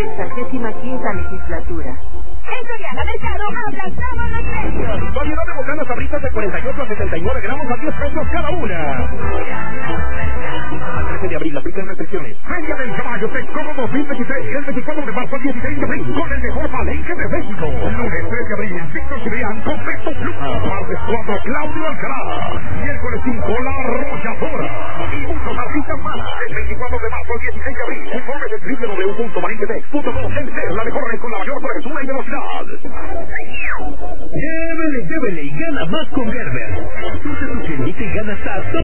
65ª legislatura. En Soriana Mercado aplastamos los precios. Variedad de botanas abritas de 48 a 69 gramos a 10 pesos cada una. Al 13 de abril aplican restricciones. Feria del Caballo Texcoco 2023, el 24 de marzo al 16 de abril, con el mejor palenque de México. Lunes 3 de abril, Víctor Cibrián con Beto Plus. Martes 4, Claudio Alcalá. Miércoles 5, La Arrolladora. Y muchos artistas más. El 24 de marzo al 16 de abril. Informes en www.malinquetex.com. Enter la mejor red con la mayor frescura y velocidad. Llévele y gana más con Gerber. Usa tu tiendita y gana hasta